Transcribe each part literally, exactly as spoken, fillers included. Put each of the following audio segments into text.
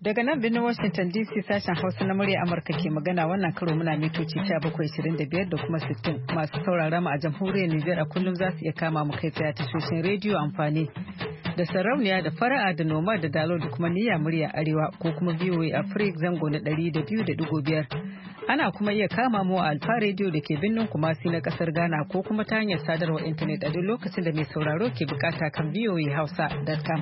Daga nan birnin Washington D C sashen Hausa na murya Amurka ke magana wannan karo muna mitoci bakwai ashirin da biyar da kuma sittin. Masu saurara mu a jamhuriyar Nijar a kullum za su iya kama mu kai tsaye tashoshin rediyo amfani da sarauniya da fara'a da noma da dalo da kuma niyya murya arewa ko kuma V O A Africa zango na ɗari da biyu da ɗigo biyar. Ana kuma iya kama mu a Alfa Radio da ke birnin Kumasi na kasar Ghana ko kuma ta hanyar sadarwar intanet a duk lokacin da mai sauraro ke bukata kan v o a hausa dot com.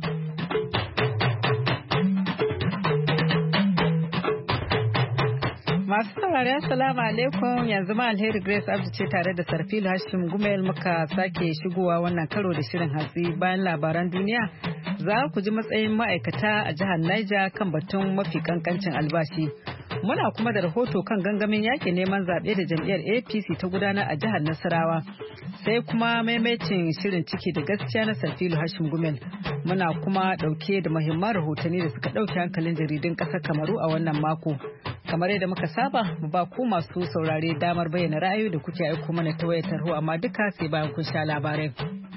Masu saurari assalamu alaikum, yanzu ma Alheri Grace Abdu ce tare da Sarfilu Hashim Gumel muka sake shigowa wannan karo da shirin hatsi. Bayan labaran duniya za ku ji matsayin ma'aikata a jihar Niger kan batun mafi kankancin albashi. Muna kuma da rahoto kan gangamin yaƙin neman zaɓe da jam'iyyar A P C ta gudanar a jihar Nasarawa. Sai kuma maimaitin shirin ciki da gaskiya na Sarfilu Hashim Gumel. Muna kuma ɗauke da muhimman rahotanni da suka ɗauke hankalin jaridun ƙasar Kamaru a wannan mako. Kamar yadda muka saba, mu ba ku masu saurare damar bayyana ra'ayoyi da kuke aiko mana ta wayar tarho, amma duka sai bayan kun sha labarai.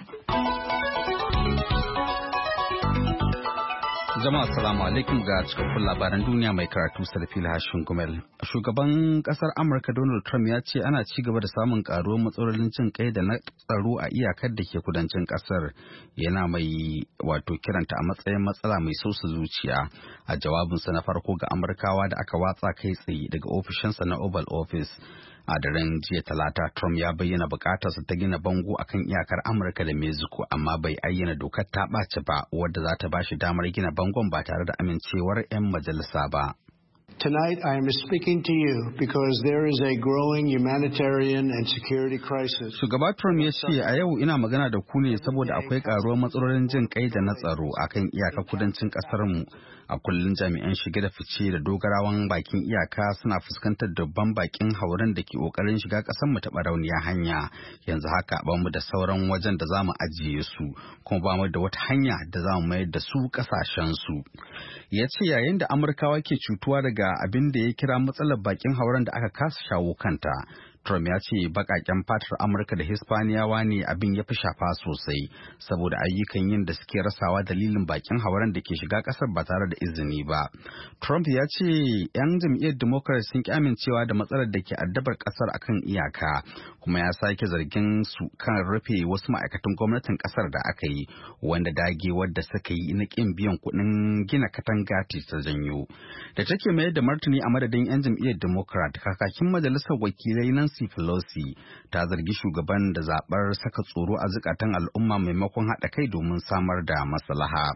Jama'a assalamu alaikum ga cikakkun labaran duniya mai karatu Sarfil Hashin Gumel. Shugaban kasar Amurka Donald Trump ya ce ana ci gaba da samun karuwar matsalolin jin kai da na tsaro a iyakar da ke kudancin kasar. Yana mai wato kiranta a matsayin matsala mai sosa zuciya. A jawabinsa na farko ga Amurkawa da aka watsa kai tsaye daga ofishinsa na Oval Office. A daren jiya talata, Trump ya bayyana bukatarsa ta gina bango akan iyakar Amurka da Mexico, amma bai ayyana dokar ta ɓaci ba wadda za ta bashi damar gina bangon ba tare da amincewar 'yan majalisa ba. Tonight I am speaking to you because there is a growing humanitarian and security crisis. Shugaba Trump ya ce a yau ina magana da ku ne saboda akwai karuwar matsalolin jin kai da na tsaro akan iyakar kudancin kasar mu. A kullun jami'an shige da fice da dogarawan bakin iyaka suna fuskantar dubban bakin hauren da ke kokarin shiga kasar mu ta barauniya hanya. Yanzu haka ba mu da sauran wajen da zamu ajiye su, kuma ba mu da wata hanya da zamu mayar da su kasashen su. Ya ce yayin da Amurkawa ke cutuwa daga abin da ya kira matsalar bakin hauren da aka kasa shawo kanta. Trump ya ce bakaken fatar Amurka da Hispaniyawa ne abin ya fi shafa sosai saboda ayyukan yin da suke rasawa dalilin bakin hauren da ke shiga kasar ba tare da izini ba. Trump ya ce 'yan jam'iyyar Democrat sun ki amincewa da matsalar da ke addabar kasar akan iyaka, kuma ya sake zargin su kan rufe wasu ma'aikatan gwamnatin kasar da aka yi, wanda dagewar da suka yi na kin biyan kuɗin gina katanga ta janyo. Da take mayar da martani a madadin 'yan jam'iyyar Democrat, kakakin majalisar wakilai Nancy Pelosi ta zargi shugaban da zabar saka tsoro a zukatan al'umma maimakon haɗa kai domin samar da maslaha.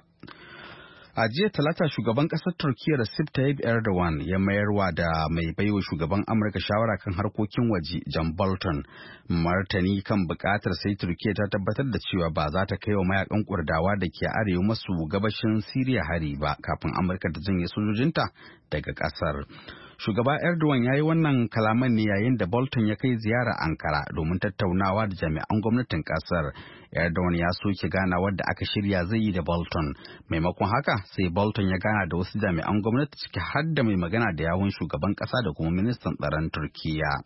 A jiya talata shugaban ƙasar Turkiyya Recep Tayyip Erdogan ya mayarwa da mai baiwa shugaban Amurka shawara kan harkokin waje John Bolton martani kan buƙatar sai Turkiyya ta tabbatar da cewa ba za ta kai wa mayakan Kurdawa da ke arewa maso gabashin Siriya hari ba kafin Amurka ta janye sojojinta daga ƙasar. Shugaba Erdogan ya yi wannan kalaman ne yayin da Bolton ya kai ziyara Ankara domin tattaunawa da jami'an gwamnatin kasar. Erdogan ya soke gana wadda aka shirya zai yi da Bolton. Maimakon haka sai Bolton ya gana da wasu jami'an gwamnati ciki har da mai magana da yawun shugaban kasa da kuma ministan tsaron Turkiyya.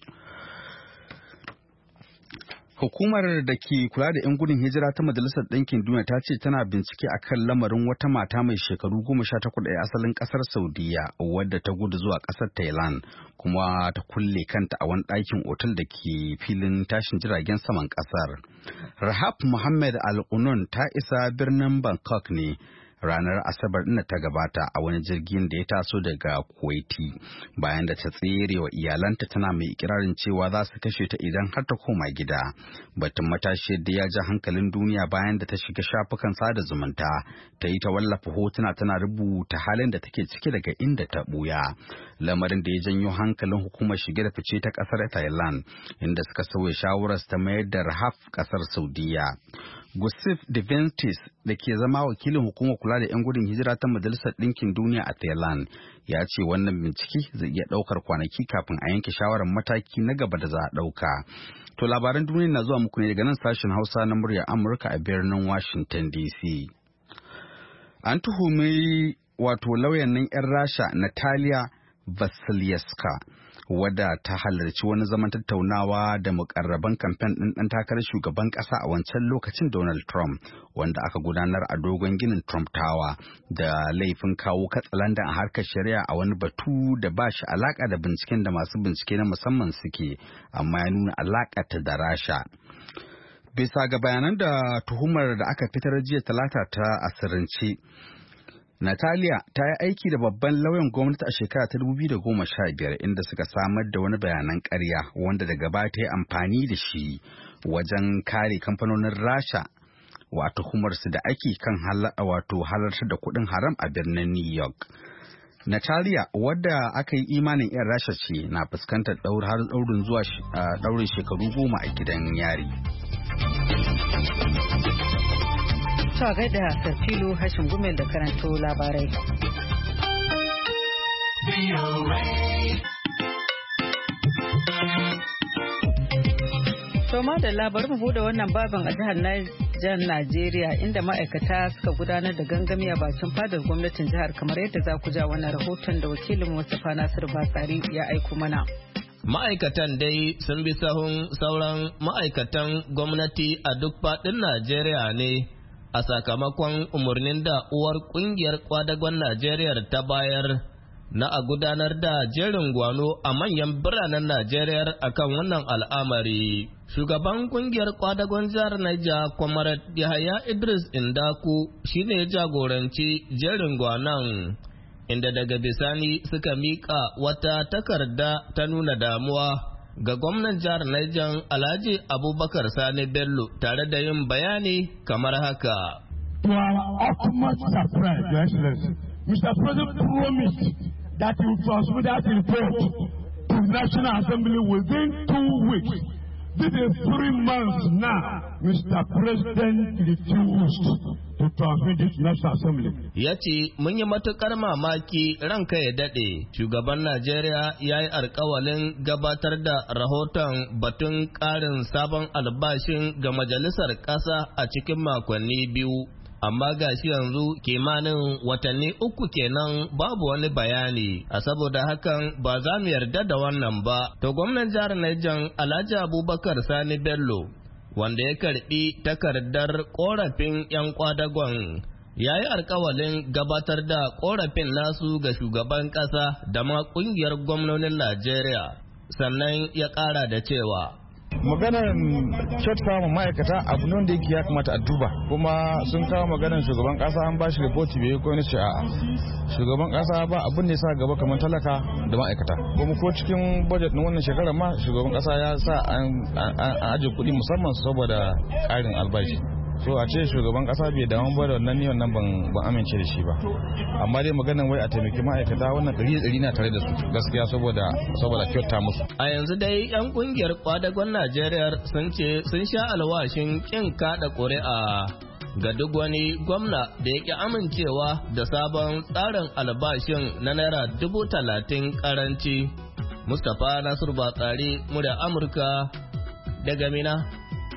Hukumar da ke kula da 'yan gudun hijira ta Majalisar Ɗinkin Duniya ta ce tana bincike a kan lamarin wata mata mai shekaru goma sha takwas a asalin ƙasar Saudiya wadda ta gudu zuwa ƙasar Thailand kuma ta kulle kanta a wani ɗakin otal da ke filin tashin jiragen saman ƙasar. Rahab Muhammad Al-Qunun ta isa birnin Bangkok ne ranar Asabar ɗin da ta gabata a wani jirgin da ya taso daga Kuwaiti bayan da ta tsere wa iyalanta tana mai ikirarin cewa za su kashe ta idan har ta koma gida. Batun matashiyar da ya ja hankalin duniya bayan da ta shiga shafukan sada zumunta ta yi ta wallafa hotuna tana rubuta halin da take ciki daga inda ta buya. Lamarin da ya janyo hankalin hukumar shige da fice ta kasar Thailand inda suka sauya shawarar ta mayar da Rahaf kasar Saudiya. Gusif Deventis da ke zama wakilin hukumar kula da 'yan gudun hijira ta Majalisar Ɗinkin Duniya a Thailand ya ce wannan bincike zai iya ɗaukar kwanaki kafin a yanke shawarar mataki na gaba da za a ɗauka. To labaran duniya na zuwa muku ne daga nan sashen Hausa na murya Amurka a birnin Washington D C. An tuhumi wato lauyan nan 'yan Rasha Natalia Vasilevska wadda ta halarci wani zaman tattaunawa da mukarraban kamfen ɗin ɗan takarar shugaban ƙasa a wancan lokacin Donald Trump, wanda aka gudanar a dogon ginin Trump Tower da laifin kawo katsalandan a harkar shari'a a wani batu da ba shi alaƙa da binciken da masu bincike na musamman suke, amma ya nuna alaƙa ta da Rasha. Bisa ga bayanan da tuhumar da aka fitar jiya talata ta asirance, Natalia ta yi aiki da babban lauyan gwamnati a shekara ta dubu biyu da goma sha biyar inda suka samar da wani bayanan ƙarya wanda daga baya ta yi amfani da shi wajen kare kamfanonin Rasha wato humarsu da ake kan wato halartar da kuɗin haram a birnin New York. Natalia, wadda aka yi imanin 'yan Rasha ce, na fuskantar har ɗaurin zuwa ɗaurin shekaru goma a gidan yari. Ta gaida Sarfilo Hashin Gumel da karanto labarai. Toma da labarin mu bude wannan babin a jihar Niger, Najeriya, inda ma'aikata suka gudanar da gangami a bakin fadar gwamnatin jihar, kamar yadda za ku ja wannan rahoton da wakilin Mustapha Nasiru Batsari ya aiko mana. Ma'aikatan dai sun bi sahun sauran ma'aikatan gwamnati a duk faɗin Najeriya ne a sakamakon umarnin da uwar ƙungiyar kwadagon Najeriya ta bayar na a gudanar da jerin gwano a manyan biranen Najeriya akan wannan al'amari. Shugaban ƙungiyar kwadagon jihar Niger, Comrade Yahaya Idris Indaku, shine ya jagoranci jerin gwanon, inda daga bisani suka miƙa wata takarda ta nuna damuwa ga gwamnan jihar Niger Alhaji Abubakar Sani Bello tare da yin bayani kamar haka. To our utmost surprise, Your Excellency, Mister President promised that he will transmit that report to the National Assembly within two weeks. This is three months now, Mister President refused to transmit this National Assembly. Ya ce, mun yi matuƙar mamaki ranka ya daɗe, shugaban Najeriya ya yi alƙawalin gabatar da rahoton batun ƙarin sabon albashin ga majalisar ƙasa a cikin makonni biyu. Amma gashi yanzu kimanin watanni uku kenan babu wani bayani, a saboda hakan ba za mu yarda da wannan ba. To gwamnan jihar Niger Alhaji Abubakar Sani Bello, wanda ya karbi takardar korafin 'yan kwadagon, ya yi alkawalin gabatar da korafin nasu ga shugaban ƙasa da ma ƙungiyar gwamnonin Najeriya, sannan ya ƙara da cewa maganar kyauta ma ma'aikata abu ne wanda yake ya kamata a duba, kuma sun kawo maganar shugaban kasa an ba shi ripoti bai ko ne ce a'a shugaban kasa ba abin da ya sa gaba kamar talaka da ma'aikata, kuma ko cikin budget na wannan shekarar ma shugaban kasa ya sa an ajiye kuɗi musamman saboda ƙarin albashi. So a ce shugaban kasa bai damu ba da wannan ni wannan ban ban amince da shi ba, amma dai maganar wai a taimaki ma'aikata wannan ɗari ɗari na tare da su gaskiya saboda saboda kyauta musu. A yanzu dai yan kungiyar kwadagon Najeriya sun ce sun sha alwashin kin kada ƙuri'a ga duk wani gwamna da ya ƙi amincewa da sabon tsarin albashin na naira dubu talatin karanci. Mustapha Nasiru Batsari, murya Amurka daga Mina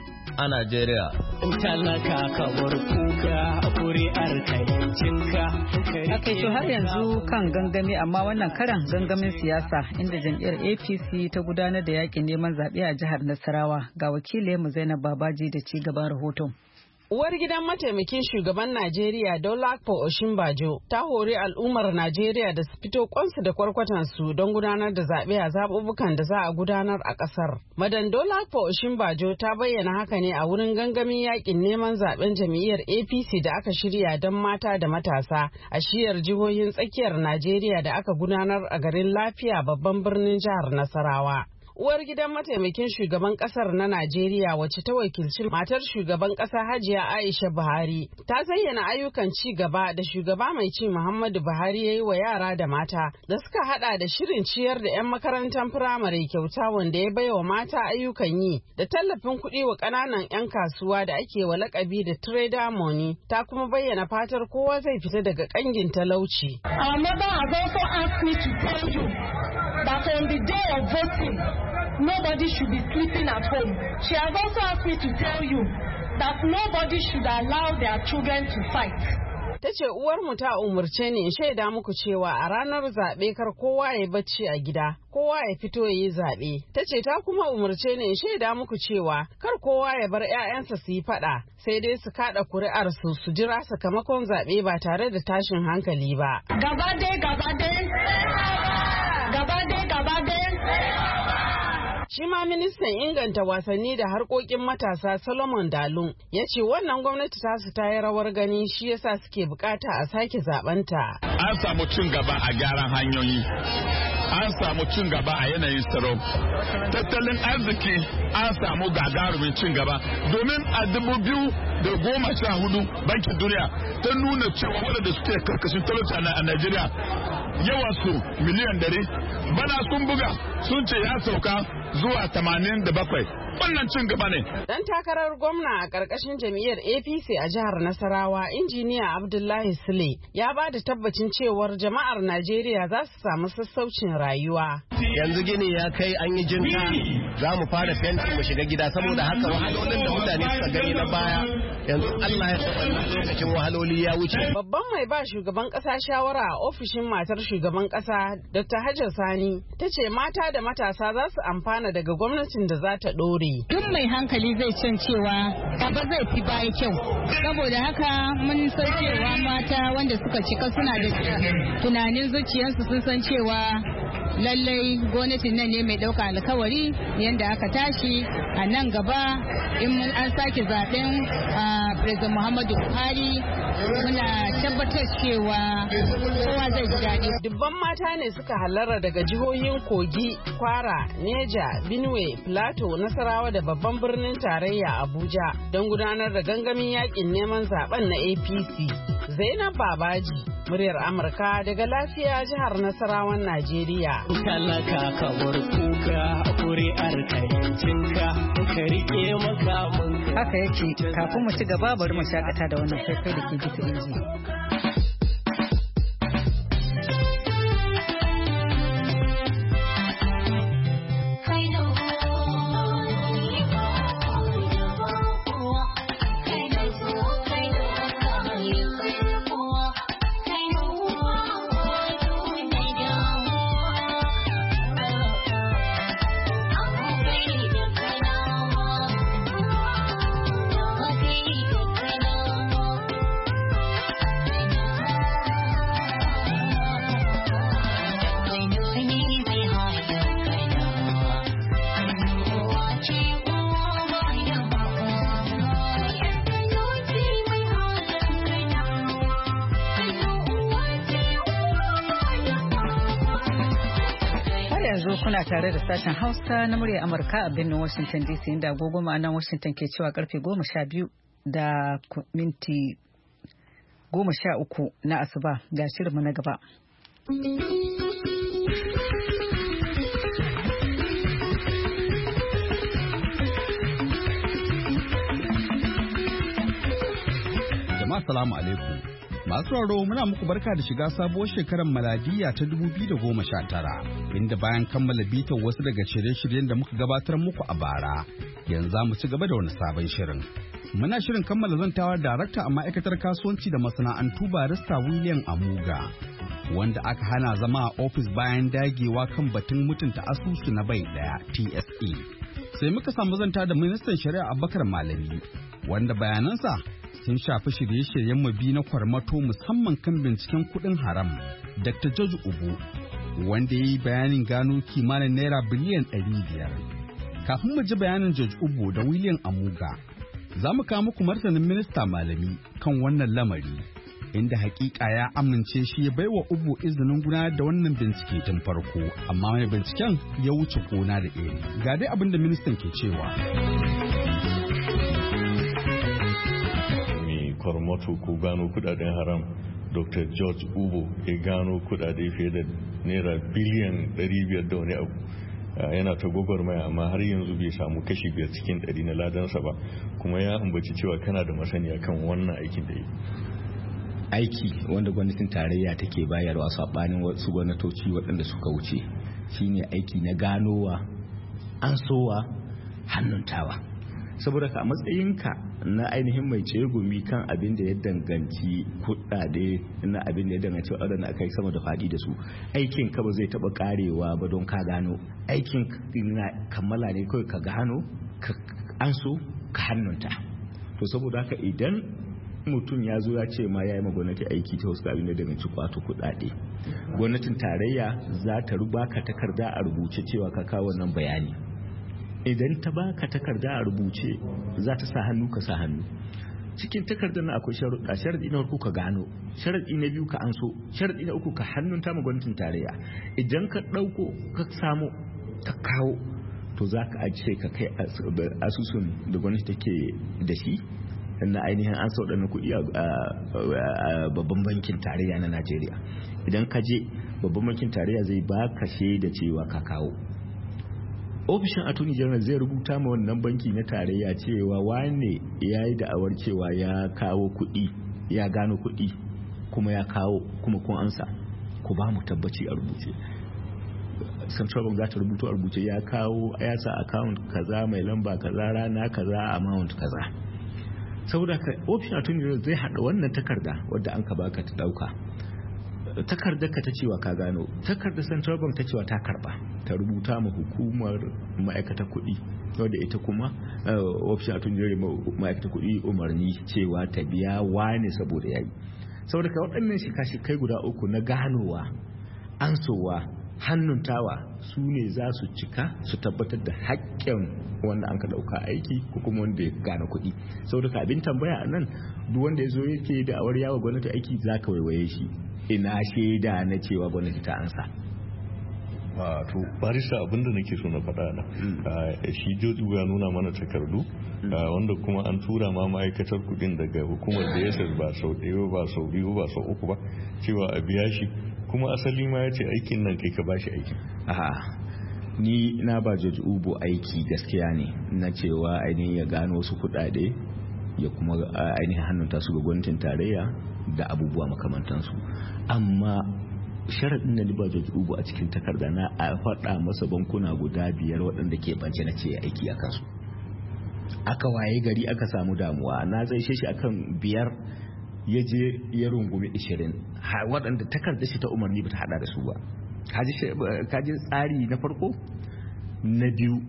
a Najeriya. Talaka kamar kuka a kuri'ar kayancinka. Aka to har yanzu kan gangami, amma wannan karan gangamin siyasa inda jam'iyyar A P C ta gudanar da yakin neman zaɓe a jihar Nasarawa. Ga wakilinmu Zainab Babaji da ci gaban rahoton. Uwar gidan mataimakin shugaban Najeriya Dolapo Osinbajo ta hori al'ummar Najeriya da su fito kwansu da kwarkwatansu don gudanar da zaɓe a zaɓuɓɓukan da za a gudanar a ƙasar. Madan Dolapo Osinbajo ta bayyana haka ne a wurin gangamin yakin neman zaɓen jam'iyyar A P C da aka shirya don mata da matasa a shiyar jihohin tsakiyar Najeriya da aka gudanar a garin Lafiya babban birnin jihar Nasarawa. Uwar gidan mataimakin shugaban kasar na Najeriya wacce ta wakilci matar shugaban kasa Hajiya Aisha Buhari ta zayyana ayyukan ci gaba da shugaba mai ci Muhammadu Buhari ya yi wa yara da mata da suka hada da shirin ciyar da 'yan makarantar firamare kyauta wanda ya baiwa mata ayyukan yi da tallafin kuɗi wa ƙananan 'yan kasuwa da ake wa lakabi da trader money. Ta kuma bayyana fatar kowa zai fita daga ƙangin talauci. Our mother has also asked me to tell you that on the day of voting, nobody should be sleeping at home. She has also asked me to tell you that nobody should allow their children to fight. Ta ce uwarmu ta umurce ni in shaida muku cewa a ranar zaɓe kar kowa ya bacci a gida, kowa ya fito ya yi zaɓe. Ta ce ta kuma umurce ni in shaida muku cewa kar kowa ya bar 'ya'yansa su yi faɗa, sai dai su kaɗa kuri'ar su su jira sakamakon zaɓe ba tare da tashin hankali ba. Gaba dai gaba dai gaba dai gaba dai. Shi ma ministan inganta wasanni da harkokin matasa Solomon Dalun ya ce wannan gwamnati tasu ta yi rawar gani shi yasa suke bukata a sake zabanta. An samu cin gaba a gyaran hanyoyi, an samu cin gaba a yanayin tsaro, tattalin arziki an samu gagarumin cin gaba domin a dubu biyu da goma sha hudu bankin duniya ta nuna cewa waɗanda suke karkashin talauci a Najeriya yawan su miliyan dari, bana sun buga sun ce ya sauka zuwa tamanin da bakwai. Wannan cin gaba ne. Dan takarar gwamna a ƙarƙashin jam'iyyar A P C a jihar Nasarawa, injiniya Abdullahi Sule ya ba da tabbacin cewar jama'ar Najeriya za su samu sassaucin rayuwa. Yanzu gini ya kai an yi jinta, za mu fara fenti mu shiga gida, saboda haka wahalolin da mutane suka gani na baya yanzu Allah ya tabbata lokacin wahaloli ya wuce. Babban mai ba shugaban ƙasa shawara a ofishin matar shugaban ƙasa Doctor Hajar Sani ta ce mata da matasa za su amfana daga gwamnatin da za ta ɗore. Duk mai hankali zai can cewa gaba zai fi baya kyau, saboda haka mun san cewa mata wanda suka cika suna da tunanin zuciyarsu sun san cewa lallai gwamnatin nan ne mai ɗauka alkawari yadda aka tashi a nan gaba in an sake zaben President Muhammadu Buhari muna tabbatar cewa kowa zai ji daɗi. Dubban mata ne suka halarra daga jihohin Kogi, Kwara, Neja, Benue, Plateau, Nasarawa da babban birnin tarayya Abuja don gudanar da gangamin yakin neman zaben na A P C. Zainab Babaji, muryar Amurka daga lafiya jihar Nasarawan Najeriya. Talaka kamar kuka kuri'ar kayancinka ka rike makamanka. Haka yake, kafin mu ci gaba bari mu shakata da wannan faifai da ke bisa inji. Kuna tare da sashen Hausa na murya Amurka a birnin Washington D C inda agogo ma'anan Washington ke cewa karfe goma sha biyu da minti goma sha uku na asuba ga shirinmu na gaba. Jama'a salamu alaikum. Masu sauraro muna muku barka da shiga sabuwar shekarar maladiya ta dubu biyu da goma sha tara, inda bayan kammala bitar wasu daga shirye-shiryen da muka gabatar muku a bara, yanzu za mu ci gaba da wani sabon shirin. Muna shirin kammala zantawar darakta a ma'aikatar kasuwanci da masana'antu barista William Amuga, wanda aka hana zama a ofis bayan dagewa kan batun mutunta asusu na bai daya T S A. Sai muka samu zanta da ministan shari'a Abubakar Malami, wanda bayanansa sun shafi shirye-shiryen mabi na kwarmato musamman kan binciken kuɗin haram. Doctor George Ubu, wanda ya yi bayanin gano kimanin naira biliyan ɗari biyar. Kafin mu ji bayanin George Ubu da William Amuga, za mu kawo muku martanin minista Malami kan wannan lamari, inda hakika ya amince shi ya baiwa Ubu izinin gudanar da wannan bincike tun farko, amma mai binciken ya wuce gona da iri. Ga dai abin da ministan ke cewa. Kwarmato ko gano kudaden haram Doctor George Ubo ya gano kudade fiye da naira biliyan ɗari biyar da wani abu. Yana ta gwagwarmaya amma har yanzu bai samu kashi biyar cikin ɗari na ladansa ba, kuma ya ambaci cewa kana da masaniya kan wannan aikin da yi. Aiki wanda gwamnatin tarayya take bayarwa saɓanin wasu gwamnatoci waɗanda suka wuce shine aiki na ganowa, an sowa, hannuntawa. saboda ka a matsayinka na ainihin mai cegumi kan abin da ya danganci kuɗaɗe na abin da ya danganci waɗanda aka yi sama da faɗi da su, aikin ka ba zai taɓa ƙarewa ba don ka gano. Aikin na kammala ne kawai ka gano ka an so ka hannunta. To saboda haka idan mutum ya zo ya ce ma ya yi ma gwamnati aiki ta wasu abin da danganci kwato kuɗaɗe, gwamnatin tarayya za ta baka takarda a rubuce cewa ka kawo wannan bayani. Idan ta baka takarda a rubuce za ta sa hannu ka sa hannu. Cikin takardar na akwai sharuɗa. Sharaɗi na farko ka gano, sharaɗi na biyu ka anso, sharaɗi na uku ka hannunta ma gwamnatin tarayya. Idan ka ɗauko ka samu ka kawo, to za ka ajiye ka kai asusun da gwamnati take da shi na ainihin an sau ɗana kuɗi a babban bankin tarayya na Najeriya. Idan ka je babban bankin tarayya zai baka shaida cewa ka kawo. Ofishin attorney general zai rubuta ma wannan banki na tarayya cewa wane ya yi da'awar cewa ya kawo kuɗi, ya gano kuɗi kuma ya kawo kuma kun ansa, ku ba mu tabbaci a rubuce. Central Bank za ta rubuto a rubuce ya kawo, ya sa account kaza mai lamba kaza rana kaza amount kaza. Saboda ka ofishin attorney general zai haɗa wannan takarda wadda an ka baka ta ɗauka, takardar ka ta cewa ka gano, takardar Central Bank ta cewa ta karba, ta rubuta ma hukumar ma'aikata kuɗi wadda ita kuma ofishin attorney general ma'aikata kuɗi umarni cewa ta biya wane saboda yayi. Saboda ka waɗannan shika-shikai guda uku na ganowa, ansowa, hannuntawa su ne za su cika su tabbatar da haƙƙin wanda an ka ɗauka aiki ko kuma wanda ya gane kuɗi. Saboda ka abin tambaya a nan, duk wanda ya zo yake da awar yawa gwamnati aiki za ka waiwaye shi, ina shaida na cewa gwamnati ta ansa. to barista abinda nake so na faɗa na shi George ya nuna mana takardu wanda kuma an tura ma ma'aikatar kudin daga hukumar da ya ba sau ɗaya ba sau biyu ba sau uku ba cewa a biya shi, kuma asali ma ya ce aikin nan kai ka bashi aiki. Aha, ni na ba George Ubo aiki gaskiya ne na cewa ainihin ya gano wasu kuɗaɗe ya kuma ainihin hannunta su ga gwamnatin tarayya da abubuwa makamantansu, amma sharaɗin da liba George Ubo a cikin takarda na a faɗa masa bankuna guda biyar waɗanda ke bance na ce aiki a kansu. Aka waye gari aka samu damuwa, na zai shi akan biyar ya je ya rungumi ishirin waɗanda takardar shi ta umarni ba ta haɗa da su ba. Kaji tsari na farko. Na biyu,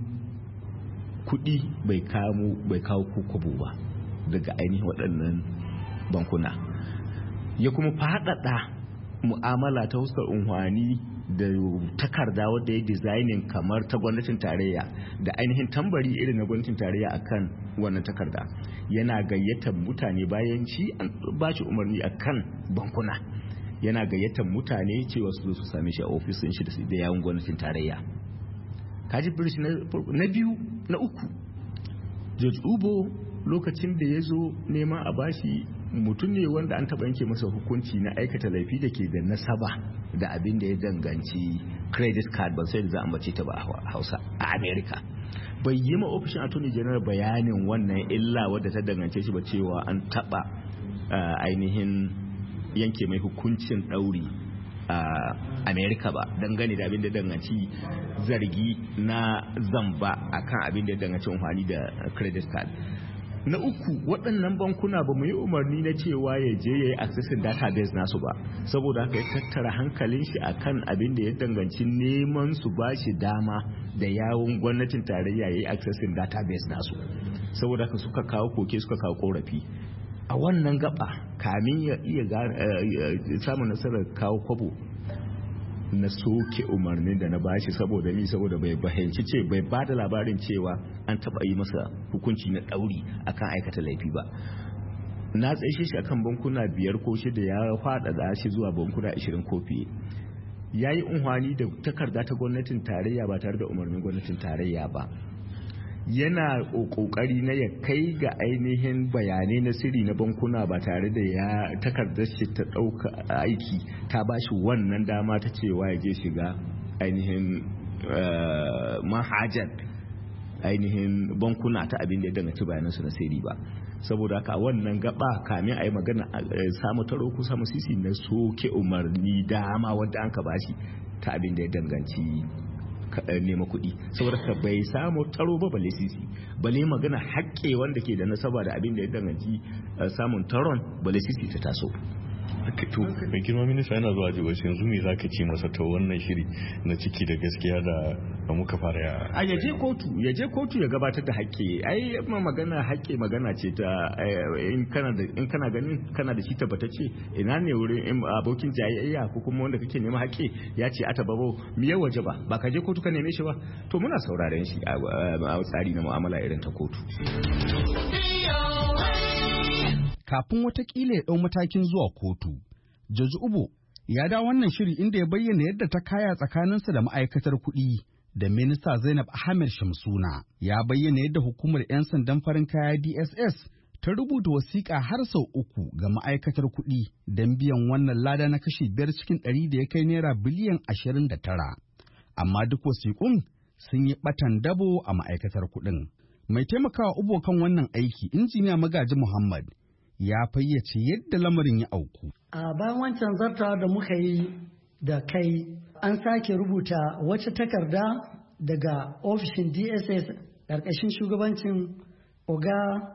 kuɗi bai kawo kokobo ba daga ainihin waɗannan bankuna. Ya kuma faɗaɗa mu'amala ta huskar unhwani da takarda wadda ya designing kamar ta gwamnatin tarayya da ainihin tambari irin na gwamnatin tarayya akan wannan takarda. Yana gayyatar mutane bayan shi an ba shi umarni akan bankuna, yana gayyatar mutane cewa su zo su same shi a ofisin shi da yawun gwamnatin tarayya. Kaji birish na biyu. Na uku, George Ubo lokacin da ya zo neman a bashi, mutum ne wanda an taɓa yanke masa hukunci na aikata laifi da ke da nasaba da abin da ya danganci credit card, ban sai da za a mace ta ba a Hausa a America. Bai yi ma ofishin attorney general bayanin wannan illa wadda ta dangance shi ba, cewa an taɓa ainihin yanke mai hukuncin ɗauri a America ba dangane da abin da danganci zargi na zamba akan abin da danganci amfani da credit card. Na uku, waɗannan bankuna ba mu yi umarni na cewa ya je ya yi accessing database nasu ba, saboda haka ya tattara hankalin shi akan abin da ya danganci neman su ba shi dama da yawon gwamnatin tarayya ya yi accessing database nasu, saboda haka suka kawo koke suka kawo korafi. A wannan gaba, kamin ya iya samun nasarar kawo kwabo, na soke umarnin da na bashi saboda ni saboda bai bayanci ce bai ba da labarin cewa an taba yi masa hukunci na ɗauri akan aikata laifi ba. Na tsaye shi akan bankuna biyar ko shida, ya faɗaɗa shi zuwa bankuna ashirin ko fiye. Ya yi unhwani da takarda ta gwamnatin tarayya ba tare da umarnin gwamnatin tarayya ba. Yana kokari na ya kai ga ainihin bayanai na sirri na bankuna ba tare da ya takardar shi ta dauka aiki ta bashi wannan dama ta cewa ya je shiga ainihin manhajar ainihin bankuna ta abin da ya danganci bayanansu na sirri ba. Saboda haka wannan gaba kamin a yi magana samu taro ko samu sisi na soke umarni dama wanda an ka bashi ta abin da ya danganci nema kuɗi saboda ka bai samu taro ba balle sisi balle magana haƙƙe wanda ke da nasaba da abin da ya danganci samun taron balle sisi ta taso. To mai girma minista yana zuwa jiwa yanzu me zaka ce masa ta wannan shiri na ciki da gaskiya da muka fara ya a yaje kotu yaje kotu ya gabatar da haƙƙi ai magana haƙƙi magana ce ta in kana da in kana ganin kana da shi tabbatacce ina ne wurin abokin jayayya ko kuma wanda kake nema haƙƙi ya ce ata babo me ya waje ba ba ka je kotu ka neme shi ba to muna sauraren shi a tsari na mu'amala irin ta kotu. Kafin watakila ya ɗau matakin zuwa kotu, George Ubo ya da wannan shiri inda ya bayyana yadda ta kaya tsakaninsa da ma'aikatar kuɗi da minista Zainab Ahmed Shamsuna. Ya bayyana yadda hukumar 'yan sandan farin kaya D S S ta rubuta wasiƙa har sau uku ga ma'aikatar kuɗi don biyan wannan lada na kashi biyar cikin ɗari da ya kai naira biliyan ashirin da tara. Amma duk wasiƙun sun yi ɓatan dabo a ma'aikatar kuɗin. Mai taimakawa Ubo kan wannan aiki, injiniya Magaji Muhammad, ya fayyace yadda lamarin ya auku. A bayan wancan zartawa da muka yi da kai an sake rubuta wacce takarda daga ofishin D S S ƙarƙashin shugabancin Oga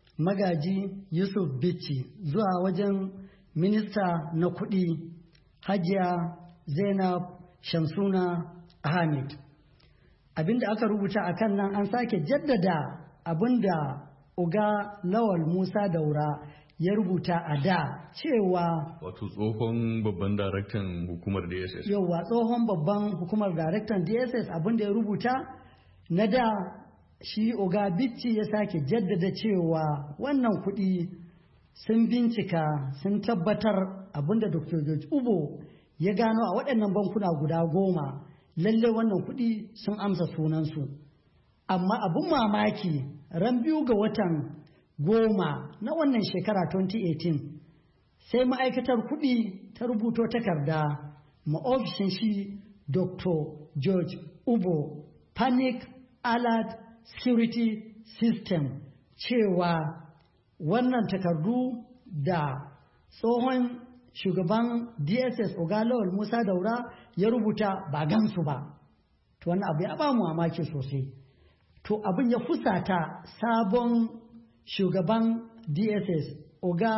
Magaji Yusuf Bichi zuwa wajen minista na kuɗi Hajiya Zainab Shamsuna Ahmed. Abinda aka rubuta a kan nan an sake jaddada abinda Oga Lawal Musa Daura ya rubuta a da cewa wato tsohon babban daraktan hukumar D S S. Yauwa tsohon babban hukumar daraktan D S S abinda ya rubuta na da shi Oga Bichi ya sake jaddada cewa wannan kuɗi sun bincika sun tabbatar abinda Doctor George Ubo ya gano a waɗannan bankuna guda goma lalle wannan kuɗi sun amsa sunansu. Amma abin mamaki ran biyu ga watan goma na wannan shekara twenty eighteen sai ma'aikatar kuɗi ta rubuto takarda ma ofishin shi Doctor George Ubo Panic Alert Security System cewa wannan takardu da tsohon shugaban D S S Ogalawal Musa Daura ya rubuta ba gansu ba. To wannan abu ya ba mu mamaki sosai. To abin ya fusata sabon shugaban D S S Oga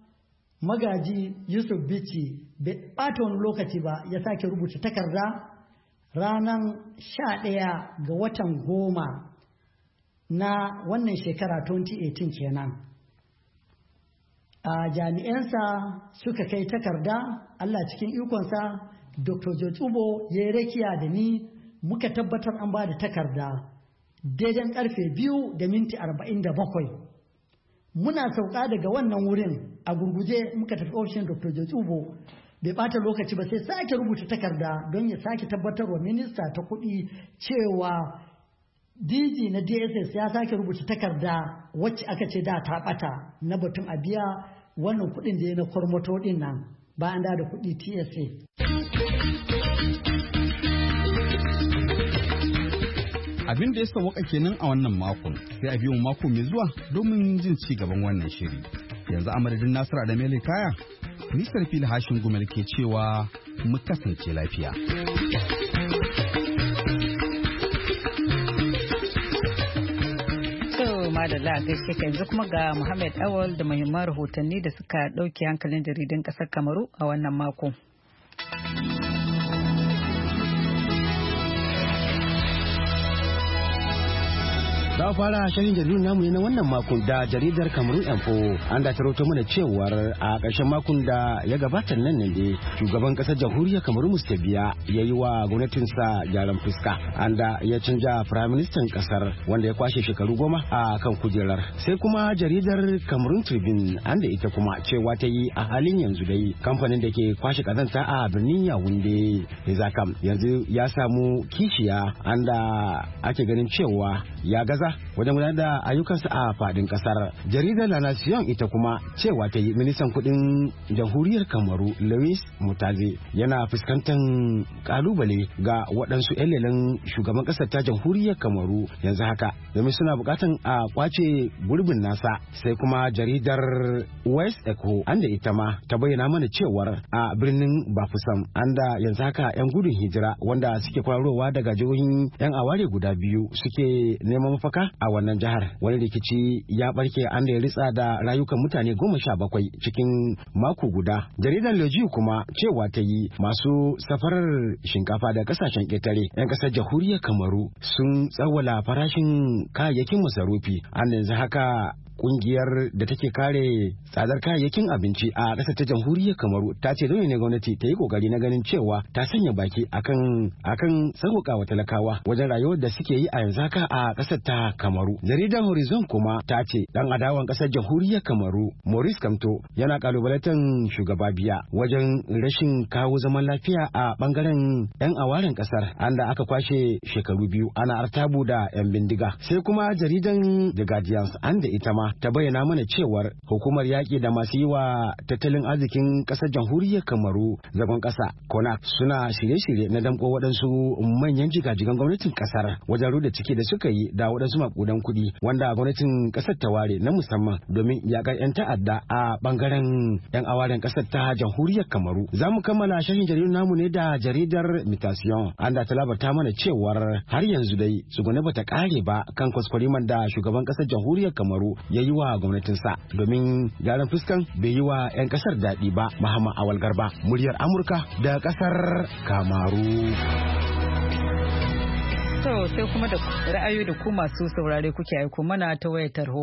Magaji Yusuf Bichi bai ɓata wani lokaci ba ya sake rubuta takarda ranar sha ɗaya ga watan goma na wannan shekara twenty eighteen kenan. A jami'ansa suka kai takarda Allah cikin ikonsa Doctor George Ubo ya yi rakiya da ni muka tabbatar an ba da takarda daidan karfe biyu da minti arba'in da bakwai. Muna sauka daga wannan wurin a gurguje muka tafi ofishin Doctor George Ubo bai bata lokaci ba sai sake rubuta takarda don ya sake tabbatar wa minista ta kuɗi cewa D G na D S S ya sake rubuta takarda wacce aka ce da ta bata na batun a biya wannan kuɗin da ya na kwarmato ɗin nan bayan da kuɗi T S A. Abin da ya sauwaka kenan a wannan makon sai a biyo mako mai zuwa domin jin ci gaban wannan shiri. Yanzu a madadin Nasiru Adamele Kaya, Nisar Fili Hashin Gumel ke cewa mu kasance lafiya. Madalla a gaishe ka yanzu kuma ga Muhammad Awal da muhimman rahotanni da suka ɗauke hankalin jaridun ƙasar Kamaru a wannan mako. Za fara shirin jaridun namu ne na wannan makon da jaridar Cameroon Info an da taroto mana cewar a ƙarshen makon da ya gabata nan nan dai shugaban ƙasar jamhuriyar Cameroon Mustabiya ya yi wa gwamnatinsa gyaran fuska an da ya canja Prime Minister ƙasar wanda ya kwashe shekaru goma a kan kujerar. Sai kuma jaridar Cameroon Tribune an da ita kuma cewa ta yi a halin yanzu dai kamfanin da ke kwashe kazanta a birnin Yaounde Zakam yanzu ya samu kishiya an da ake ganin cewa ya gaza nasara wajen gudanar da ayyukansa a fadin kasar. Jaridar La Nation ita kuma cewa ta yi ministan kudin jamhuriyar Kamaru Louis Mutaze yana fuskantar kalubale ga waɗansu ƴan lelen shugaban kasar ta jamhuriyar Kamaru yanzu haka domin suna bukatan a kwace gurbin nasa. Sai kuma jaridar West Echo anda ita ma ta bayyana mana cewar a birnin Bafusam anda yanzu haka yan gudun hijira wanda suke kwararowa daga jihohin yan aware guda biyu suke neman mafaka a wannan jihar. Wani rikici ya barke anda ya ritsa da rayukan mutane goma sha bakwai cikin mako guda. Jaridar Lejiyu kuma cewa ta yi masu safarar shinkafa da kasashen ƙetare yan ƙasar jamhuriyar Kamaru sun tsawwala farashin kayayyakin masarufi an yanzu haka. Kungiyar da take kare tsadar kayayyakin abinci a ƙasar ta jamhuriyar Kamaru ta ce dole ne gwamnati ta yi kokari na ganin cewa ta sanya baki akan akan sauƙaƙa wa talakawa wajen rayuwar da suke yi a yanzu haka a ƙasar ta Kamaru. Jaridar Horizon kuma ta ce dan adawan ƙasar jamhuriyar Kamaru Maurice Kamto yana kalubalantar shugaba Biya wajen rashin kawo zaman lafiya a bangaren yan awaren ƙasar anda aka kwashe shekaru biyu ana artabu da yan bindiga. Sai kuma jaridan The Guardian anda ita ma ta bayyana mana cewar hukumar yaƙi da masu yi wa tattalin arzikin ƙasar jamhuriyar Kamaru zagon ƙasa Konak suna shirye-shirye na damƙo waɗansu manyan jigajigan gwamnatin ƙasar wajen ruda ciki da suka yi da waɗansu maƙudan kuɗi wanda gwamnatin ƙasar ta ware na musamman domin yaƙar 'yan ta'adda a ɓangaren 'yan awaren ƙasar ta jamhuriyar Kamaru. Za mu kammala sharhin jaridar namu ne da jaridar Mutation an da ta labarta mana cewar har yanzu dai tsugune bata ƙare ba kan kwaskwariman da shugaban ƙasar jamhuriyar Kamaru ya yi wa gwamnatinsa domin gyaran fuskan bai yi wa 'yan kasar daɗi ba. Muhammad Awal Garba, muryar Amurka da kasar Kamaru. To sai kuma da ra'ayoyi da ku masu saurare kuke aiko mana ta wayar tarho.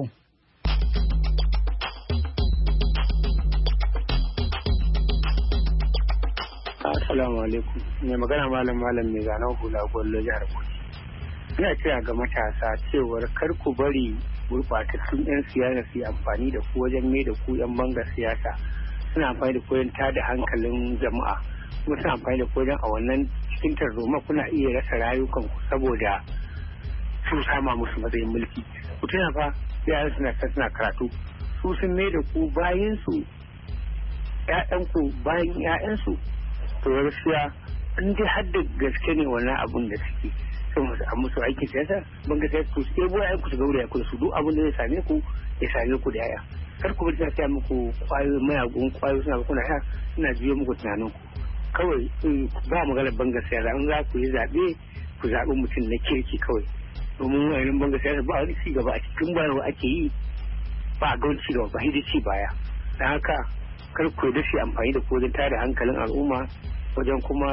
Assalamu alaikum. Mai magana malam malam mai zanen hula gwallo jihar Bauchi. Ina kira ga matasa cewar kar ku bari gurbatattun 'yan siyasa su yi amfani da ku wajen mai da ku 'yan bangar siyasa. Suna amfani da ku wajen tada hankalin jama'a. Kuma suna amfani da ku wajen a wannan cikin tarzoma kuna iya rasa rayukanku saboda su sama musu matsayin mulki. Ku tuna fa yaran suna suna karatu. Su sun mai da ku bayan su ƴaƴanku bayan ƴaƴansu. To gaskiya in dai har da gaske ne wannan abun da suke. a musu aikin siyasa ban ga sai ku ebo ayan ku su gaure ku su duk abin da zai same ku ya same ku da yaya kar ku bari sai muku kwayo mayagun kwayo suna kuna ya suna biyo muku tunanin ku kawai ba magana bangar siyasa in za ku yi zabe ku zabi mutum na kirki kawai domin wannan bangar siyasa ba wani ci gaba a cikin bayarwa ake yi ba ga wani ci gaba ba hidi ci baya dan haka kar ku da shi amfani da ko wajen tada hankalin al'umma wajen kuma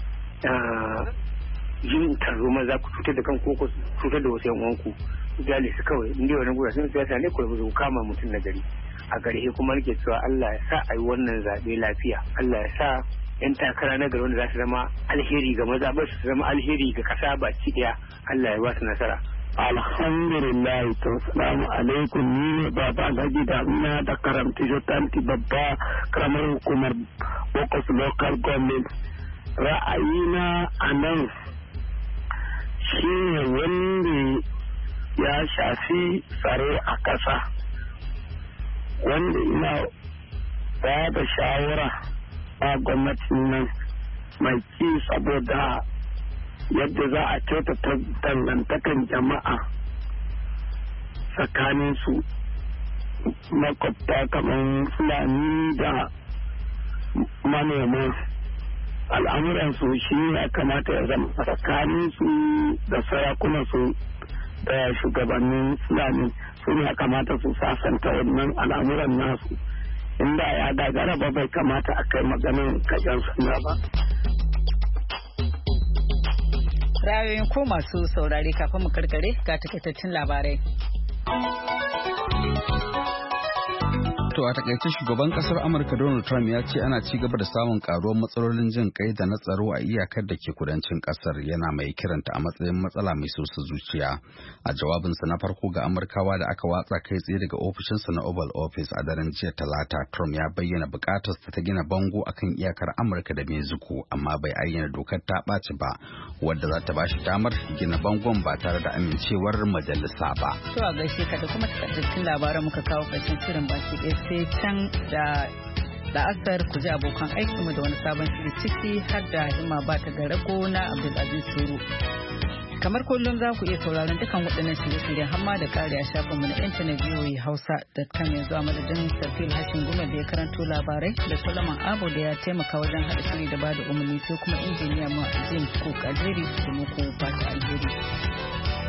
yin tarzoma za ku cutar da kanku ko cutar da wasu yan uwanku jale su kawai inda wannan gura sun siyasa ne ko ku kama mutum na gari a gari kuma nake cewa Allah ya sa a yi wannan zabe lafiya Allah ya sa yan takara na gari wanda za su zama alheri ga maza ba su zama alheri ga kasa baki daya Allah ya ba su nasara. Alhamdulillah to salamu alaikum ni baba gaji da ina da karamta jotanti babba karamar hukumar Bokos local government ra'ayina a nan shi ne wanda ya shafi tsaro a ƙasa wanda ina ba da shawara a gwamnatin nan mai ki saboda yadda za a kyautata dangantakan jama'a tsakanin su makwabta kamar fulani da manoma al'amuransu shi ya kamata ya zama tsakanin su da sarakunan su da shugabannin fulani su ne ya kamata su sasanta wannan al'amuran nasu inda ya dagara ba bai kamata a kai maganin kajan suna ba. Ra'ayoyin ko masu saurare kafin mu karkare ga takaitaccen labarai. To a takaice shugaban kasar Amurka Donald Trump ya ce ana ci gaba da samun karuwar matsalolin jin kai da na tsaro a iyakar da ke kudancin kasar, yana mai kiranta a matsayin matsala mai sosa zuciya. A jawabinsa na farko ga Amurkawa da aka watsa kai tsaye daga ofishinsa na Oval Office a daren jiya Talata, Trump ya bayyana bukatarsa ta gina bango akan iyakar Amurka da Mexico, amma bai ayyana dokar ta ɓaci ba wadda za ta bashi damar gina bangon ba tare da amincewar majalisa ba. To a gaishe ka da kuma takaitattun labaran muka kawo ƙarshen shirin baki ɗaya sai can da la'asar ku ji abokan aikinmu da wani sabon shiri ciki har da himma ba ta ga rago na Abdulaziz Suru. Kamar kullum za ku iya sauraron dukkan waɗannan shirye-shiryen hamma da ƙari a shafinmu na intanet voa hausa dot com yanzu a madadin Sarfil Hashin Gumel da ya karanto labarai da Solomon Abo da ya taimaka wajen haɗa shiri da bada umarni sai kuma injiniya ma James Cook Alheri da muku fata alheri.